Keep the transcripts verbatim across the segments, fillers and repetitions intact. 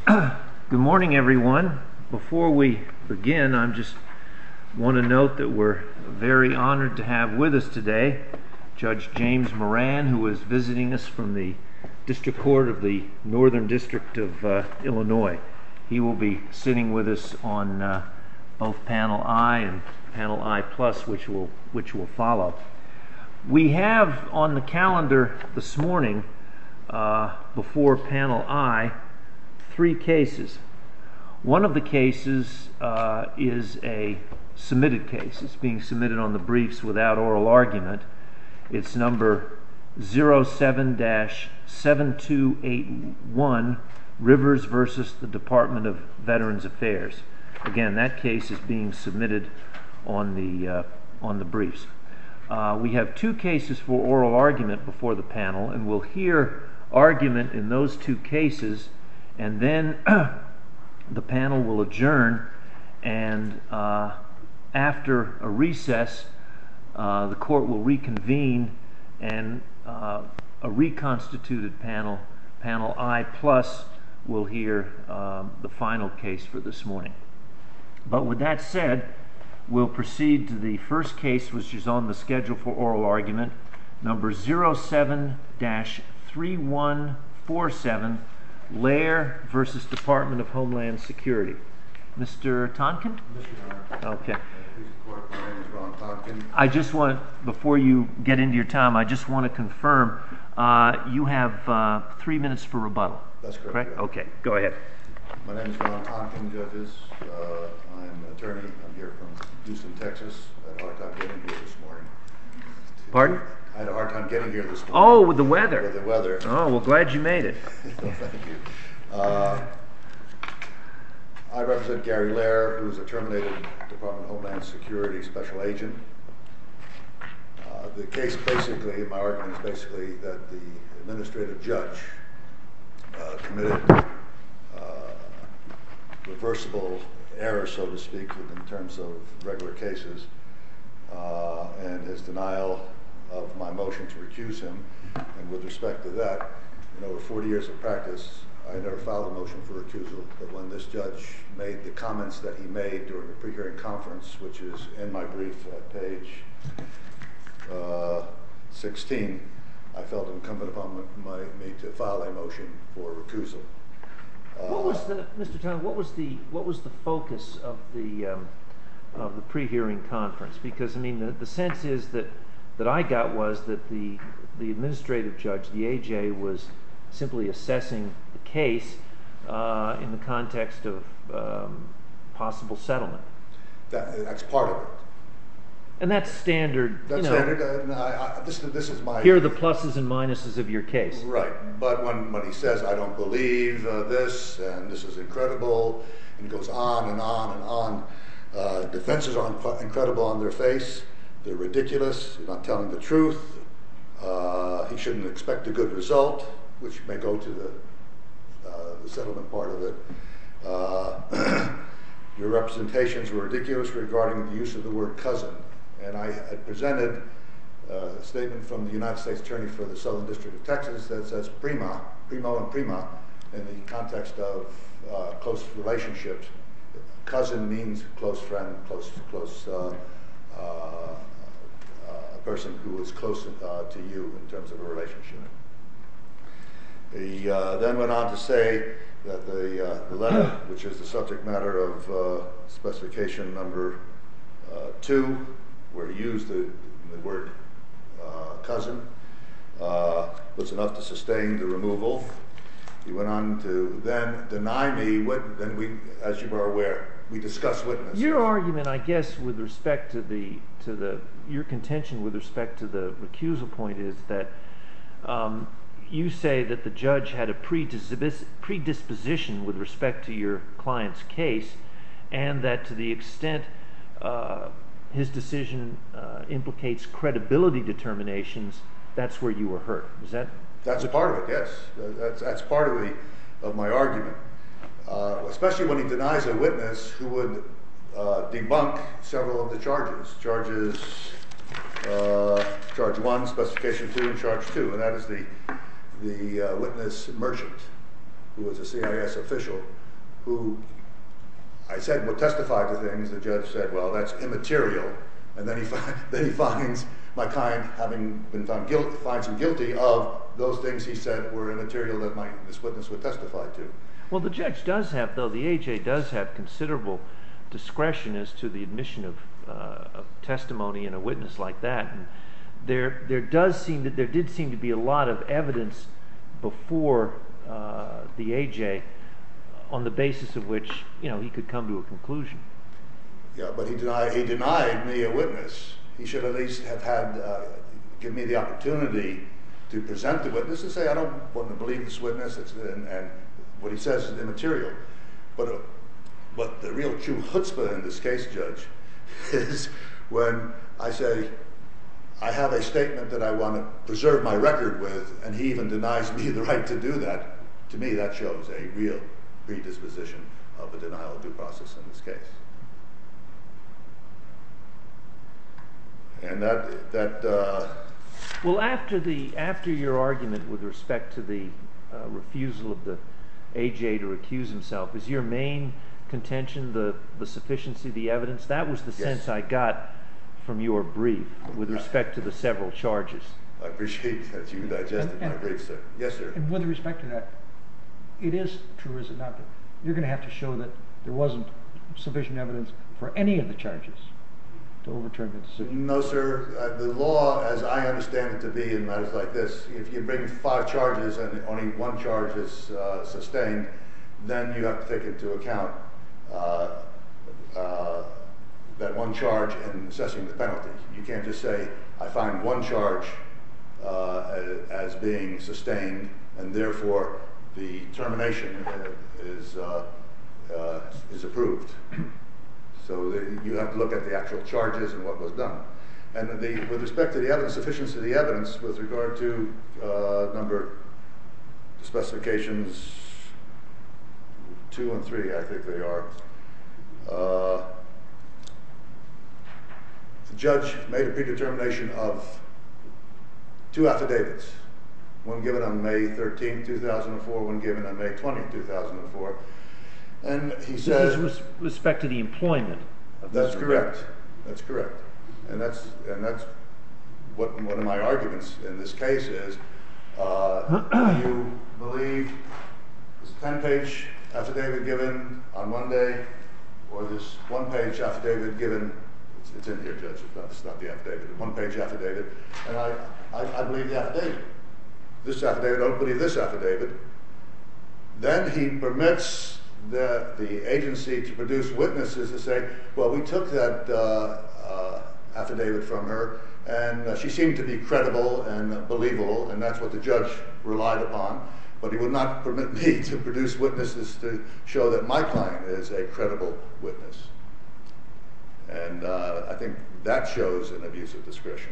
Good morning, everyone. Before we begin, I just want to note that we're very honored to have with us today Judge James Moran, who is visiting us from the District Court of the Northern District of uh, Illinois. He will be sitting with us on uh, both Panel I and Panel I Plus, which will which will follow. We have on the calendar this morning, uh, before Panel I, three cases. One of the cases uh, is a submitted case. It's being submitted on the briefs without oral argument. It's number zero seven dash seven two eight one, Rivers versus the Department of Veterans Affairs. Again, that case is being submitted on the uh, on the briefs. Uh, we have two cases for oral argument before the panel, and we'll hear argument in those two cases, and then the panel will adjourn, and uh, after a recess, uh, the court will reconvene, and uh, a reconstituted panel, Panel I Plus, will hear uh, the final case for this morning. But with that said, we'll proceed to the first case, which is on the schedule for oral argument, number zero seven dash three one four seven, Lair versus Department of Homeland Security. Mister Tonkin? Mister Honor. Okay. Court, my name is Ron Tonkin. I just want, before you get into your time, I just want to confirm uh, you have uh, three minutes for rebuttal. That's correct. Correct? Yeah. Okay, go ahead. My name is Ron Tonkin, judges. Uh, I'm an attorney. I'm here from Houston, Texas. I had a hard time getting here this morning. Pardon? I had a hard time getting here this morning. Oh, with the weather. With the weather. Oh, well, glad you made it. Well, thank you. Uh, I represent Gary Lair, who is a terminated Department of Homeland Security special agent. Uh, the case basically, my argument is basically that the administrative judge uh, committed uh, reversible error, so to speak, in terms of regular cases, uh, and his denial of my motion to recuse him. And with respect to that, in over forty years of practice, I never filed a motion for recusal, but when this judge made the comments that he made during the pre-hearing conference, which is in my brief at page uh, sixteen, I felt incumbent upon my, me to file a motion for recusal. Uh, What was the, Mister Tonkin, what was the what was the focus of the um, of the pre-hearing conference? Because I mean, the, the sense is that that I got was that the the administrative judge, the A J, was simply assessing the case uh, in the context of um, possible settlement. That, that's part of it. And that's standard. That's you know, standard. Uh, I, I, this, this is my. Here are the pluses and minuses of your case. Right, but when, when he says, I don't believe uh, this, and this is incredible, and goes on and on and on, uh, defenses are inc- incredible on their face, they're ridiculous, you're not telling the truth, uh, he shouldn't expect a good result, which may go to the, uh, the settlement part of it. Uh, your representations were ridiculous regarding the use of the word cousin, and I had presented Uh, a statement from the United States Attorney for the Southern District of Texas that says prima, primo and prima, in the context of uh, close relationships. Cousin means close friend, close, close, uh, uh, uh, a person who is close uh, to you in terms of a relationship. He uh, then went on to say that the, uh, the letter, which is the subject matter of uh, specification number uh, two, where he used the, the word Uh, cousin, uh, was enough to sustain the removal. He went on to then deny me, what, then we, as you are aware, we discussed witnesses. Your argument, I guess, with respect to the, to the, your contention with respect to the recusal point is that um, you say that the judge had a predis- predisposition with respect to your client's case, and that to the extent uh, his decision uh, implicates credibility determinations, that's where you were hurt. Is that? That's part of it, yes. That's, that's part of the of my argument. Uh, especially when he denies a witness who would uh, debunk several of the charges. Charges, uh, charge one, specification two, and charge two, and that is the the uh, witness merchant. who was a C I S official, who I said would testify to things. The judge said, well, that's immaterial. And then he, fi then he finds my client, having been found guilty, finds him guilty of those things he said were immaterial that my, this witness would testify to. Well, the judge does have, though, the A J does have considerable discretion as to the admission of, uh, of testimony in a witness like that. And there, there does seem that there did seem to be a lot of evidence before uh, the A J on the basis of which, you know, he could come to a conclusion. Yeah, but he denied, he denied me a witness. He should at least have had, uh, give me the opportunity to present the witness and say, I don't want to believe this witness, it's, and, and what he says is immaterial. But, uh, but the real true chutzpah in this case, Judge, is when I say, I have a statement that I want to preserve my record with, and he even denies me the right to do that. To me, that shows a real predisposition of a denial of due process in this case. And that, that uh, well, after the after your argument with respect to the uh, refusal of the A J to recuse himself, is your main contention the the sufficiency of the evidence? That was the yes. sense I got from your brief with respect to the several charges. I appreciate that you digested and, and, my brief, sir. Yes, sir. And with respect to that, it is true, is it not, that you're going to have to show that there wasn't sufficient evidence for any of the charges to overturn the decision? No, sir. Uh, the law, as I understand it to be in matters like this, if you bring five charges and only one charge is uh, sustained, then you have to take into account uh, uh, that one charge in assessing the penalty. You can't just say, I find one charge uh, as being sustained, and therefore the termination is, uh, uh, is approved. So the, you have to look at the actual charges and what was done. And the, with respect to the evidence, sufficiency of the evidence, with regard to uh, number specifications two and three, I think they are, uh, the judge made a predetermination of two affidavits, one given on May thirteenth, two thousand four, one given on May twentieth, two thousand four. And he says, this is with respect to the employment of that's Mister correct. Rivera. That's correct. And that's and that's what one of my arguments in this case is. Uh, do you believe this ten-page affidavit given on one day, or this one-page affidavit given? It's, it's in here, Judge. It's not, it's not the affidavit. One-page affidavit, and I, I I believe the affidavit. This affidavit. I don't believe this affidavit. Then he permits the, the agency to produce witnesses to say, well, we took that uh, uh, affidavit from her, and uh, she seemed to be credible and uh, believable, and that's what the judge relied upon. But he would not permit me to produce witnesses to show that my client is a credible witness. And uh, I think that shows an abuse of discretion.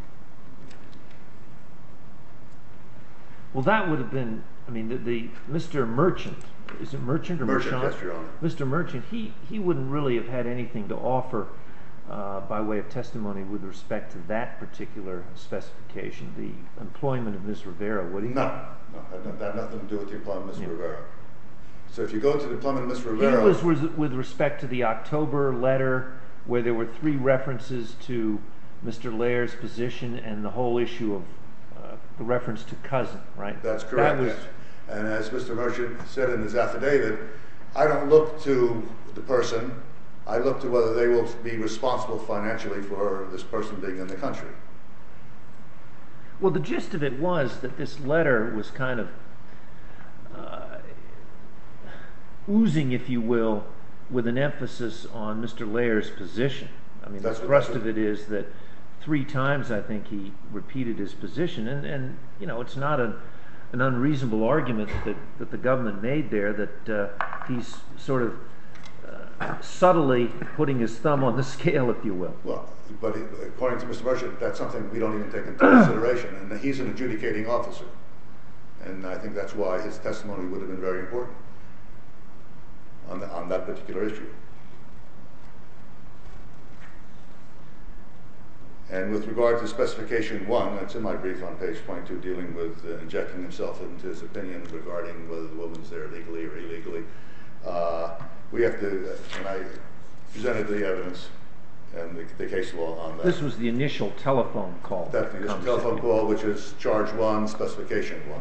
Well, that would have been, I mean, the, the Mister Merchant, is it Merchant or Merchant, Merchant? yes, Your Honor. Mister Merchant, he, he wouldn't really have had anything to offer uh, by way of testimony with respect to that particular specification, the employment of Miz Rivera, would he? No, no, that had nothing to do with the employment of Miz Yeah. Rivera. So if you go to the employment of Miz Rivera... He was with, with respect to the October letter where there were three references to Mister Laird's position and the whole issue of uh, the reference to cousin, right? That's correct. That was, and as Mister Merchant said in his affidavit, I don't look to the person, I look to whether they will be responsible financially for this person being in the country. well, the gist of it was that this letter was kind of uh, oozing, if you will, with an emphasis on Mister Laird's position. I mean, That's the what- thrust that's of what- it is that three times I think he repeated his position, and, and you know, it's not a, an unreasonable argument that, that the government made there, that uh, he's sort of uh, subtly putting his thumb on the scale, if you will. Well, but he, according to Mister Merchant, that's something we don't even take into consideration, and he's an adjudicating officer. And I think that's why his testimony would have been very important on, the, on that particular issue. And with regard to specification one, that's in my brief on page twenty-two, dealing with uh, injecting himself into his opinion regarding whether the woman's there legally or illegally, uh, we have to, and I presented the evidence and the, the case law on that. This was the initial telephone call. That's the initial telephone call, which is charge one, specification one.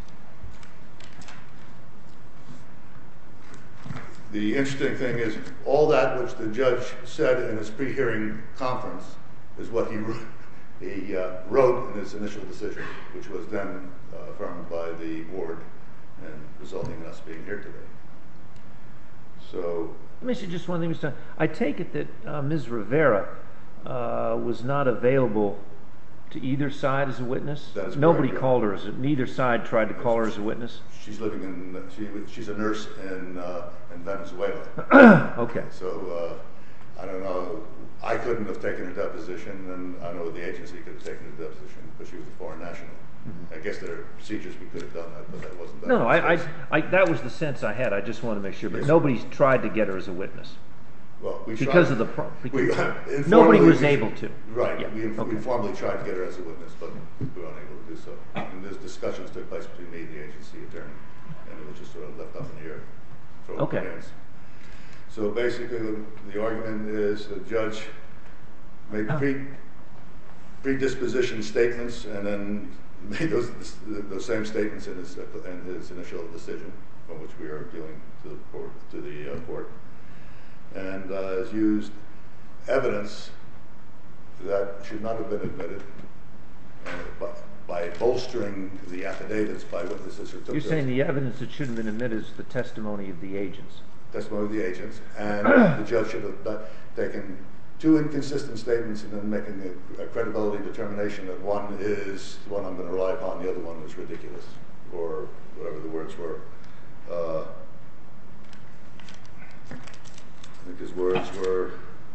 The interesting thing is, all that which the judge said in his pre-hearing conference is what he, he uh, wrote in his initial decision, which was then uh, affirmed by the board and resulting in us being here today. So, let me say just one thing, Mister I take it that uh, Miz Rivera uh, was not available to either side as a witness? That is Nobody correct, called her as a, neither side tried to call her as a witness? She's living in, she, she's a nurse in, uh, in Venezuela. Okay. So, uh, I don't know, I couldn't have taken her deposition, and I know the agency could have taken her deposition, but she was a foreign national. Mm-hmm. I guess there are procedures we could have done that, but that wasn't that. No, no, I, I, I, that was the sense I had. I just wanted to make sure, but yes. Nobody's tried to get her as a witness. Well, we because tried, of the pro we, nobody was we, able to. Right. Yeah. We, okay. we formally tried to get her as a witness, but we were unable to do so. And those discussions took place between me and the agency attorney, and it was just sort of left up in the air. Okay. Hands. So basically, the, the argument is the judge made pre predisposition statements, and then made those those same statements in his in his initial decision, from which we are appealing to the court to the uh, court. And uh, has used evidence that should not have been admitted uh, by, by bolstering the affidavits by witnesses who took You're saying the evidence that shouldn't have been admitted is the testimony of the agents? Testimony of the agents, and the judge should have done, taken two inconsistent statements and then making a, a credibility determination that one is the one I'm going to rely upon, the other one is ridiculous, or whatever the words were. Uh, I think his words were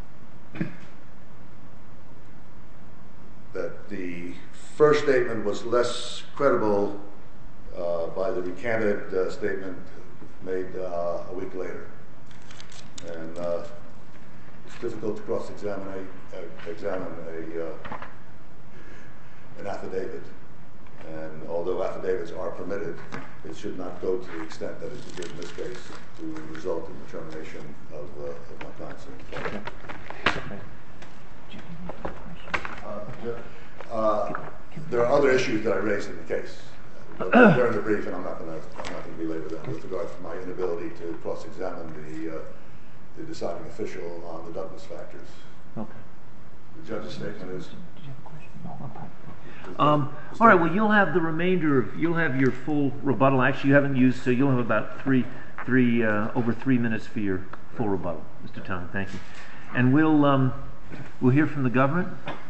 that the first statement was less credible uh, by the recanted uh, statement made uh, a week later. And uh, it's difficult to cross-examine a, uh, examine a, uh, an affidavit. And although affidavits are permitted, it should not go to the extent that it did in this case to result in the termination of, uh, of my client's employment. Uh, uh, there are other issues that I raised in the case during the brief, and I'm not going to I'm not going to belabor them with regard to my inability to cross-examine the uh, the deciding official on the Douglas factors. Okay. The judge's statement is. Um, all right. Well, you'll have the remainder of you'll have your full rebuttal. Actually, you haven't used, so you'll have about three, three uh, over three minutes for your full rebuttal, Mister Tong. Thank you. And we'll um, we'll hear from the government.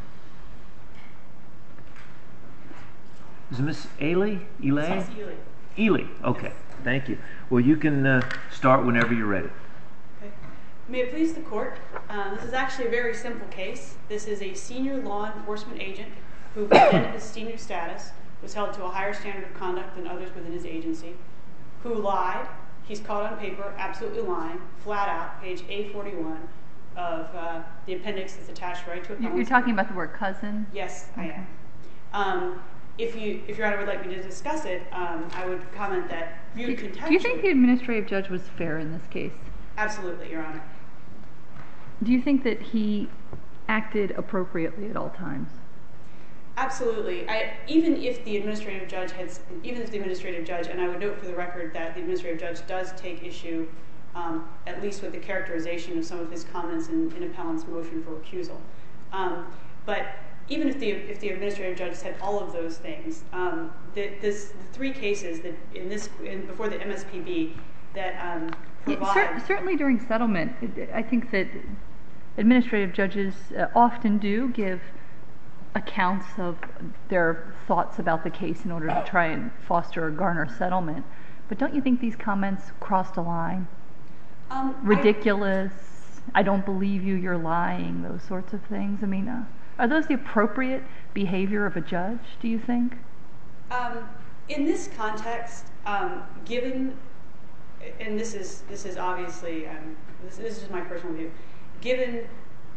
Is it Miss Ely? Ely? Miss Ely. Ely. Okay. Thank you. Well, you can uh, start whenever you're ready. Okay. May it please the court. Uh, this is actually a very simple case. This is a senior law enforcement agent who, within his senior status, was held to a higher standard of conduct than others within his agency, who lied. He's caught on paper, absolutely lying, flat out, page A forty-one of uh, the appendix that's attached right to it. You're talking about the word cousin? Yes, I okay. am. Um, if you, if Your Honor would like me to discuss it, um, I would comment that viewed do, contextually. do you think the administrative judge was fair in this case? Absolutely, Your Honor. Do you think that he acted appropriately at all times? Absolutely. I, even if the administrative judge had, even if the administrative judge, and I would note for the record that the administrative judge does take issue, um, at least with the characterization of some of his comments in, in appellant's motion for recusal. Um, but even if the if the administrative judge said all of those things, um, the, this the three cases that in this in, before the M S P B that um, provide yeah, cer certainly during settlement, I think that administrative judges uh, often do give accounts of their thoughts about the case in order to try and foster or garner settlement. But don't you think these comments crossed a line? Um, Ridiculous, I, I don't believe you, you're lying, those sorts of things. I mean, uh, are those the appropriate behavior of a judge, do you think? Um, in this context, um, given, and this is this is obviously, um, this, this is my personal view, given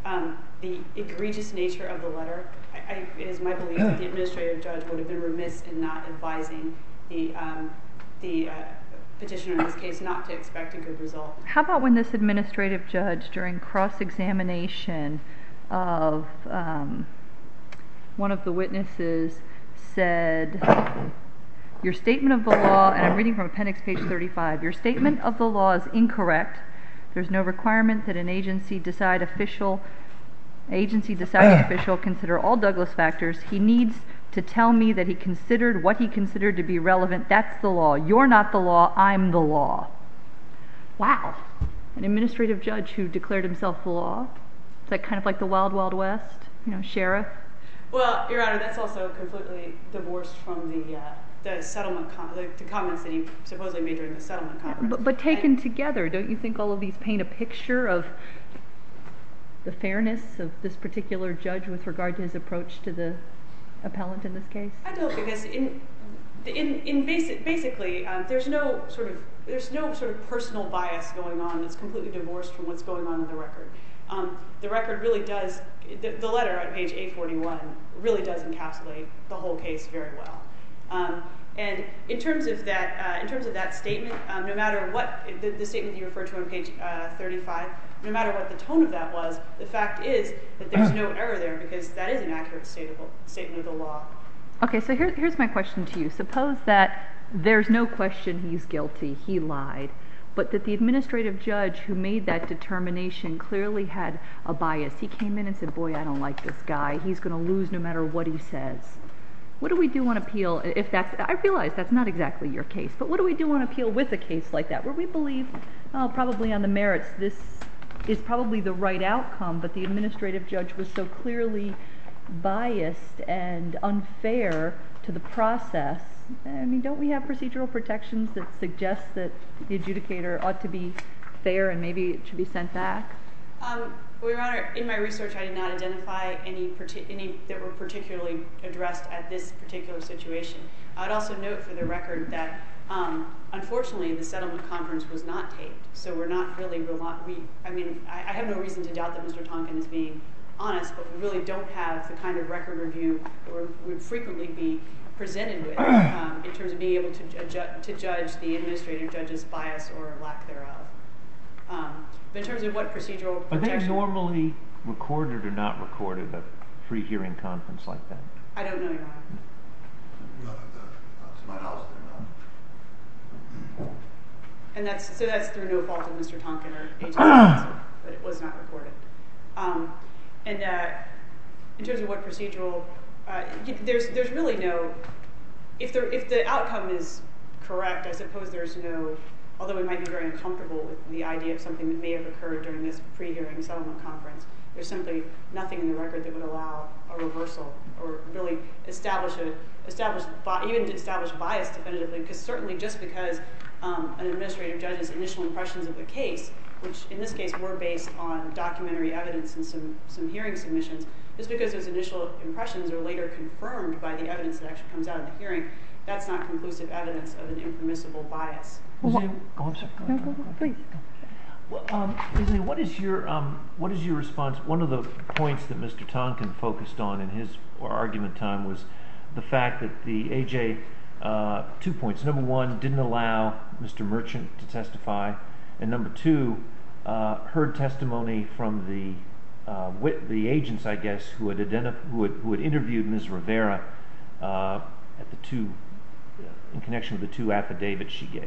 um, the egregious nature of the letter, I, I, it is my belief that the administrative judge would have been remiss in not advising the um, the uh, petitioner in this case not to expect a good result. How about when this administrative judge, during cross-examination of um, one of the witnesses, said, your statement of the law, and I'm reading from appendix page thirty-five, your statement of the law is incorrect. There's no requirement that an agency decide official, agency deciding official consider all Douglas factors. He needs to tell me that he considered what he considered to be relevant. That's the law. You're not the law. I'm the law. Wow. An administrative judge who declared himself the law. Is that kind of like the Wild Wild West? You know, sheriff? Well, Your Honor, that's also completely divorced from the uh, the settlement, com- the, the comments that he supposedly made during the settlement conference. But, but taken and, together, don't you think all of these paint a picture of the fairness of this particular judge with regard to his approach to the appellant in this case? I don't, because in in in basic basically um, there's no sort of there's no sort of personal bias going on that's completely divorced from what's going on in the record. Um, the record really does the, the letter on page eight forty-one really does encapsulate the whole case very well. Um, and in terms of that, uh, in terms of that statement, um, no matter what the, the statement you referred to on page uh, thirty-five, no matter what the tone of that was, the fact is that there's no error there because that is an accurate statement of the law. Okay, so here, here's my question to you. Suppose that there's no question he's guilty, he lied, but that the administrative judge who made that determination clearly had a bias. He came in and said, boy, I don't like this guy. He's going to lose no matter what he says. What do we do on appeal if that's, I realize that's not exactly your case, but what do we do on appeal with a case like that where we believe, oh, probably on the merits, this is probably the right outcome, but the administrative judge was so clearly biased and unfair to the process? I mean, don't we have procedural protections that suggest that the adjudicator ought to be fair and maybe it should be sent back? Um, well, Your Honor, in my research, I did not identify any, partic- any that were particularly addressed at this particular situation. I'd also note for the record that, um, unfortunately, the settlement conference was not taped, so we're not really, rel- we, I mean, I, I have no reason to doubt that Mister Tonkin is being honest, but we really don't have the kind of record review that we would frequently be presented with um, in terms of being able to, adju- to judge the administrative judge's bias or lack thereof. Um, but in terms of what procedural Are protection... they normally recorded or not recorded, a pre-hearing conference like that? I don't know, Your Honor. No, uh, to my knowledge, they're not. And that's, so that's through no fault of Mister Tonkin or agency counsel, but it was not recorded. Um, and uh, in terms of what procedural... Uh, there's there's really no... If the, if the outcome is correct, I suppose there's no... Although we might be very uncomfortable with the idea of something that may have occurred during this pre-hearing settlement conference, there's simply nothing in the record that would allow a reversal or really establish a establish even to establish bias definitively. Because certainly, just because um, an administrative judge's initial impressions of the case, which in this case were based on documentary evidence and some some hearing submissions, just because those initial impressions are later confirmed by the evidence that actually comes out in the hearing, that's not conclusive evidence of an impermissible bias. Is it, oh, I'm sorry. Go No, ahead, go, go go, ahead. please. Well, um, Isn't, what is your um, what is your response? One of the points that Mister Tonkin focused on in his argument time was the fact that the A J, uh, two points. Number one, didn't allow Mister Merchant to testify, and number two, uh, heard testimony from the uh, wit- the agents, I guess, who had identif- who had who had interviewed Miz Rivera uh, at the two uh, in connection with the two affidavits she gave.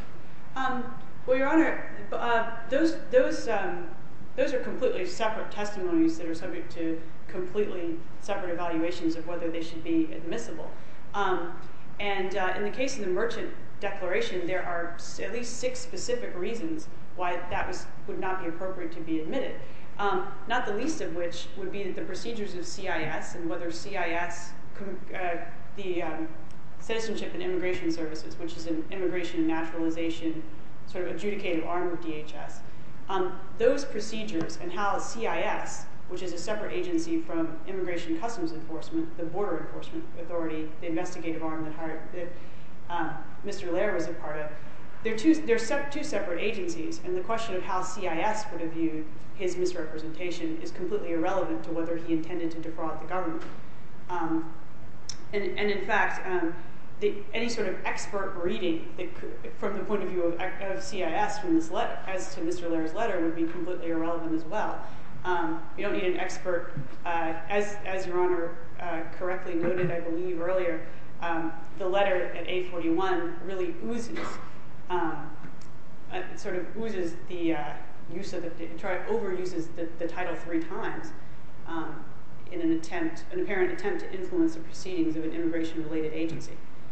Um, well, Your Honor, uh, those those um, those are completely separate testimonies that are subject to completely separate evaluations of whether they should be admissible. Um, and uh, in the case of the Merchant declaration, there are s- at least six specific reasons why that was would not be appropriate to be admitted. Um, not the least of which would be that the procedures of C I S and whether C I S, com- uh, the um, Citizenship and Immigration Services, which is an immigration and naturalization sort of adjudicative arm of D H S, um, those procedures and how C I S, which is a separate agency from Immigration and Customs Enforcement, the Border Enforcement Authority, the investigative arm that, hired, that um, Mister Lair was a part of, they're two they're se- two separate agencies, and the question of how C I S would have viewed his misrepresentation is completely irrelevant to whether he intended to defraud the government. Um, and, and in fact, um, the, any sort of expert reading that could, from the point of view of, of C I S from this letter, as to Mister Lehrer's letter, would be completely irrelevant as well. Um, you don't need an expert, uh, as as Your Honor uh, correctly noted, I believe earlier. Um, the letter at A forty-one really oozes, um, uh, it sort of oozes the uh, use of the, it try, overuses the, the title three times um, in an attempt, an apparent attempt to influence the proceedings of an immigration-related agency.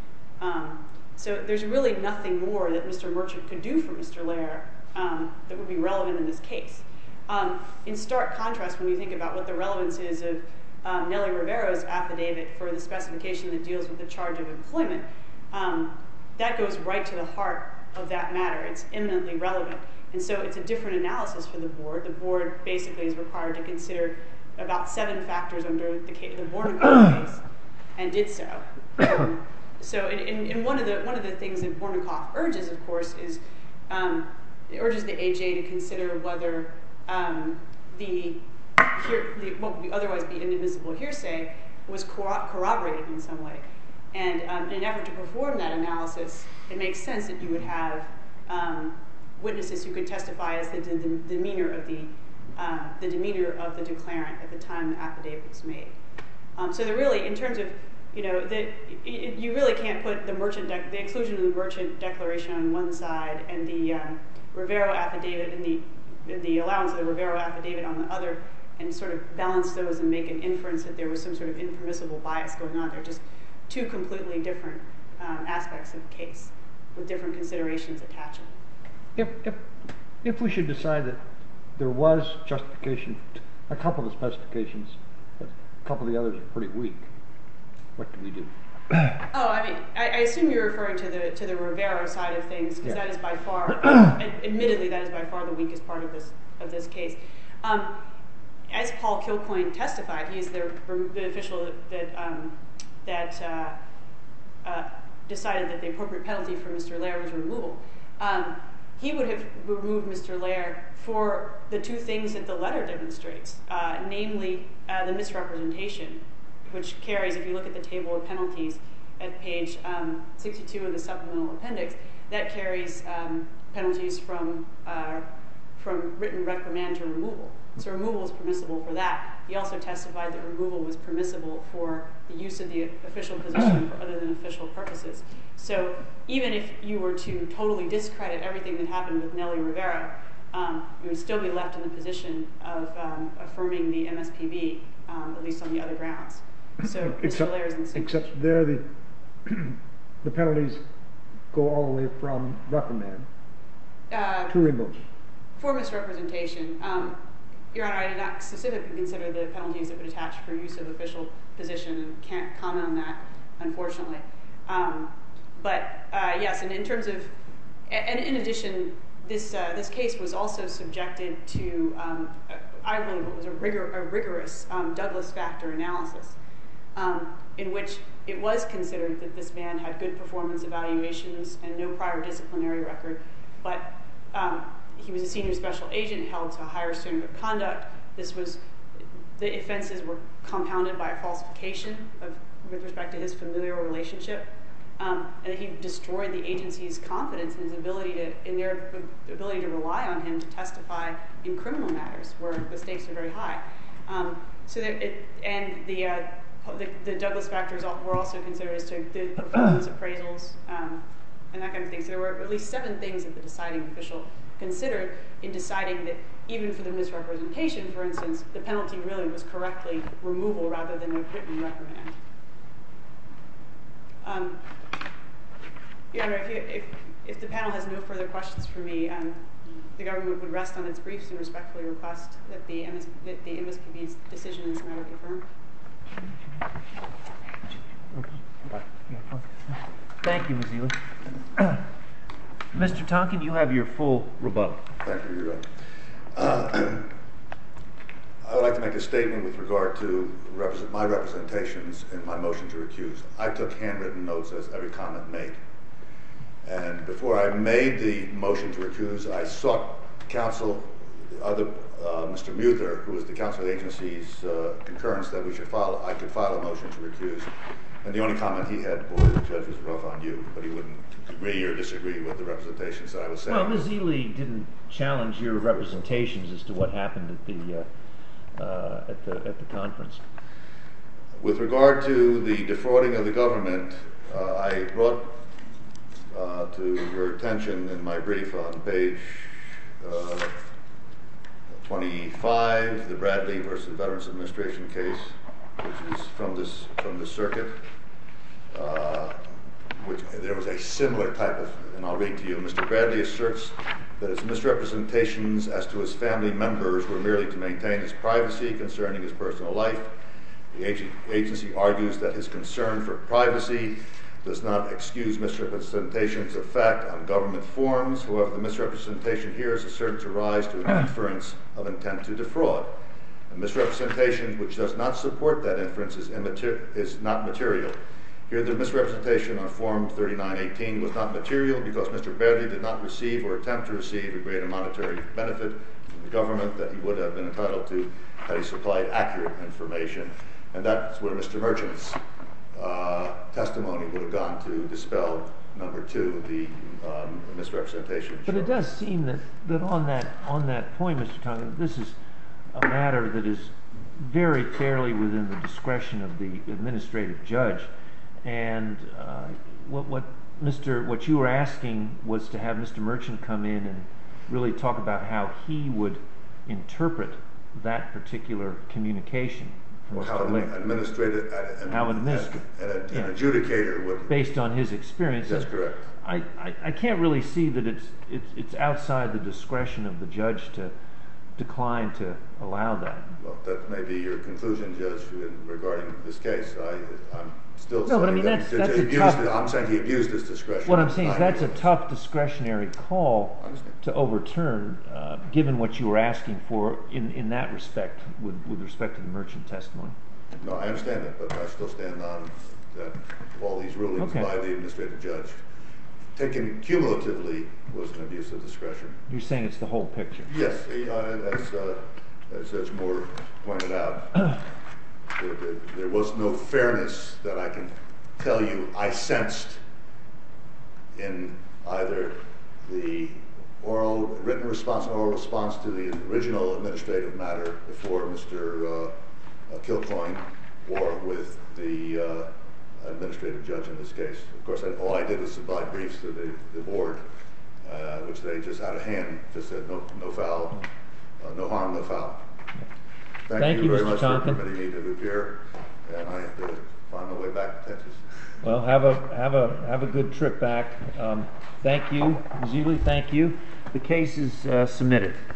Um, so there's really nothing more that Mister Merchant could do for Mister Lehrer um, that would be relevant in this case. Um, in stark contrast, when you think about what the relevance is of um, Nellie Rivero's affidavit for the specification that deals with the charge of employment, um, that goes right to the heart of that matter. It's eminently relevant. And so it's a different analysis for the board. The board basically is required to consider about seven factors under the, case, the Bornikoff case, and did so. Um, so in, in, in one of the one of the things that Bornikoff urges, of course, is um, it urges the A J to consider whether um, the, here, the what would otherwise be inadmissible hearsay was corro- corroborated in some way. And um, in an effort to perform that analysis, it makes sense that you would have um, witnesses who could testify as the, the, the demeanor of the uh, the demeanor of the declarant at the time the affidavit was made. Um, so they're really, in terms of, you know, the, it, you really can't put the merchant de- the exclusion of the merchant declaration on one side and the um, Rivero affidavit and the and the allowance of the Rivero affidavit on the other, and sort of balance those and make an inference that there was some sort of impermissible bias going on. They're just two completely different um, aspects of the case with different considerations attaching. If, if, if we should decide that there was justification, a couple of the specifications, but a couple of the others are pretty weak, what do we do? Oh, I mean, I, I assume you're referring to the to the Rivero side of things, because Yeah. that is by far, ad, admittedly, that is by far the weakest part of this of this case. Um, as Paul Kilcoyne testified, he is the, the official that um, that uh, uh, decided that the appropriate penalty for Mister Lehrer was removal. Um, he would have removed Mister Lehrer for the two things that the letter demonstrates, uh, namely uh, the misrepresentation, which carries, if you look at the table of penalties at page um, sixty-two of the supplemental appendix, that carries um, penalties from uh, from written reprimand to removal. So removal is permissible for that. He also testified that removal was permissible for the use of the official position for other than official purposes. So even if you were to totally discredit everything that happened with Nellie Rivero, um, you would still be left in the position of um, affirming the M S P B, um, at least on the other grounds. So Mister Lehrer is in the same Except position. there the the penalties go all the way from reprimand Uh, to removal. For misrepresentation, um, Your Honor, I did not specifically consider the penalties that would attach for use of official position and can't comment on that, unfortunately. Um, but uh, yes, and in terms of, and in addition, this uh, this case was also subjected to, um, I believe it was a, rigor, a rigorous um, Douglas factor analysis, um, in which it was considered that this man had good performance evaluations and no prior disciplinary record, but um, he was a senior special agent held to a higher standard of conduct. This was, the offenses were compounded by a falsification of, with respect to his familial relationship, um, and that he destroyed the agency's confidence in his ability to, in their ability to rely on him to testify in criminal matters where the stakes are very high. Um, so that it, and the, uh, the the Douglas factors were also considered as to the performance appraisals um, and that kind of thing. So there were at least seven things that the deciding official considered in deciding that even for the misrepresentation, for instance, the penalty really was correctly removal rather than a written reprimand. Um, Your Honor, if, you, if, if the panel has no further questions for me, um, the government would rest on its briefs and respectfully request that the, M S, that the M S P B's decision in this matter be affirmed. Thank you, Miz Ely. Mister Tonkin, you have your full rebuttal. Thank you, Your Honor. Uh, I would like to make a statement with regard to represent, my representations in my motion to recuse. I took handwritten notes as every comment made. And before I made the motion to recuse, I sought counsel, other, uh, Mister Muther, who was the counsel of the agency's uh, concurrence that we should file, I could file a motion to recuse. And the only comment he had, boy, the judge was rough on you, but he wouldn't agree or disagree with the representations that I was saying. Well, Miz Ely didn't challenge your representations as to what happened at the uh, uh, at the at the conference. With regard to the defrauding of the government, uh, I brought uh, to your attention in my brief on page uh, twenty-five, the Bradley versus Veterans Administration case, which is from this from the circuit. Uh, which there was a similar type of, and I'll read to you. Mister Bradley asserts that his misrepresentations as to his family members were merely to maintain his privacy concerning his personal life. The agency argues that his concern for privacy does not excuse misrepresentations of fact on government forms. However, the misrepresentation here is asserted to rise to an inference of intent to defraud. A misrepresentation which does not support that inference is, immater- is not material. Here, the misrepresentation on Form thirty-nine eighteen was not material because Mister Bradley did not receive or attempt to receive a greater monetary benefit from the government that he would have been entitled to had he supplied accurate information. And that's where Mister Merchant's uh, testimony would have gone to dispel, number two, the um, misrepresentation. But it does seem that, that on that on that point, Mister Tonkin, this is a matter that is very fairly within the discretion of the administrative judge. And uh, what what Mister what you were asking was to have Mister Merchant come in and really talk about how he would interpret that particular communication from Or how Mister an Lick, administrator, an, How an administrator- an, an, yeah. an adjudicator would. based on his experience. That's correct. I, I, I can't really see that it's it's it's outside the discretion of the judge to decline to allow that. Well, that may be your conclusion, Judge, in, regarding this case. I, I'm still No, saying but I mean, that that's- he that's a abused tough- it. I'm saying he abused his discretion. What I'm saying is that's a Fine. tough discretionary call I understand. to overturn, uh, given what you were asking for in, in that respect, with, with respect to the Merchant testimony. No, I understand that, but I still stand on that all these rulings Okay. by the administrative judge, taken cumulatively, was an abuse of discretion. You're saying it's the whole picture. Yes, he, uh, as, uh, as Judge Moore pointed out, there, there, there was no fairness that I can tell you I sensed in either the oral, written response and oral response to the original administrative matter before Mister Uh, uh, Kilcoyne, or with the uh, administrative judge in this case. Of course, I, all I did was supply briefs to the, the board, uh, which they just out of hand just said no, no foul, uh, no harm, no foul. Thank, Thank you, you, very Mister much Tonkin. for permitting me to appear, and I have to find my way back to Texas. Well, have a have a have a good trip back. Um, thank you, Miz Ely, thank you. The case is uh, submitted.